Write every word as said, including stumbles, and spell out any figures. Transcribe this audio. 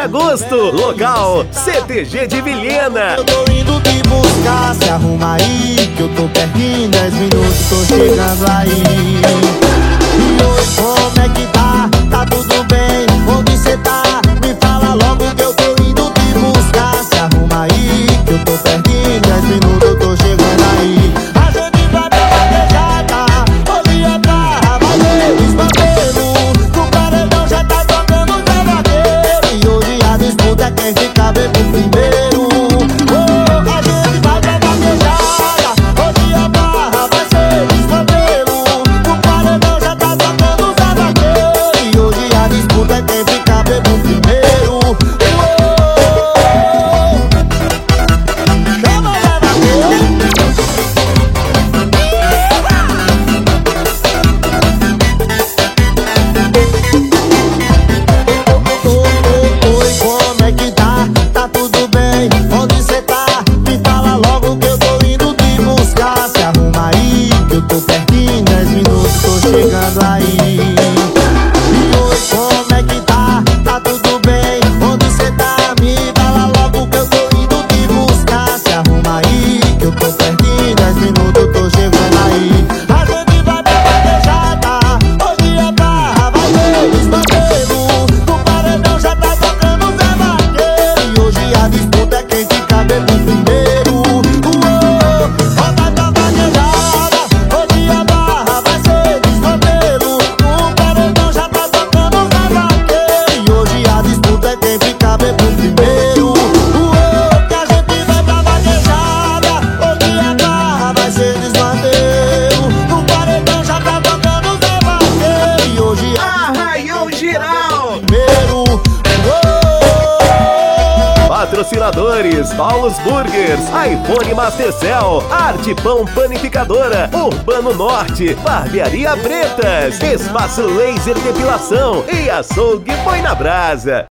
agosto. Local C T G de Vilhena. Eu tô indo te buscar, se arruma aí, que eu tô pertinho, dez minutos, tô chegando aí. E oi, como é que tá? Tá tudo bem? Onde cê tá? Me fala logo que eu tô indo te buscar. Se arruma aí, que eu tô pertinho, dez minutos, eu tô chegando aí. A gente vai pra vaquejada, hoje a barra vai ter desmantelo. No paredão já tá tocando o Zé Vaqueiro, e hoje a disputa é quem fica bem pro primeiro. Tô pertinho, dez minutos, tô chegando aí. E oi, como é que tá? Tá tudo bem? Onde cê tá? Me fala logo que eu tô indo te buscar. Se arruma aí, que eu tô pertinho, dez minutos, eu tô chegando aí. A gente vai pra vaquejada, hoje a barra vai ter desmantelo. No paredão já tá tocando o Zé Vaqueiro, e hoje a disputa é quem fica bem pro primeiro. Patrocinadores: Paulos Burgers, iPhone Mastercell, Arte Pão Panificadora, Urbano Norte, Barbearia Bretas, Espaço Laser Depilação e Açougue Põe na Brasa.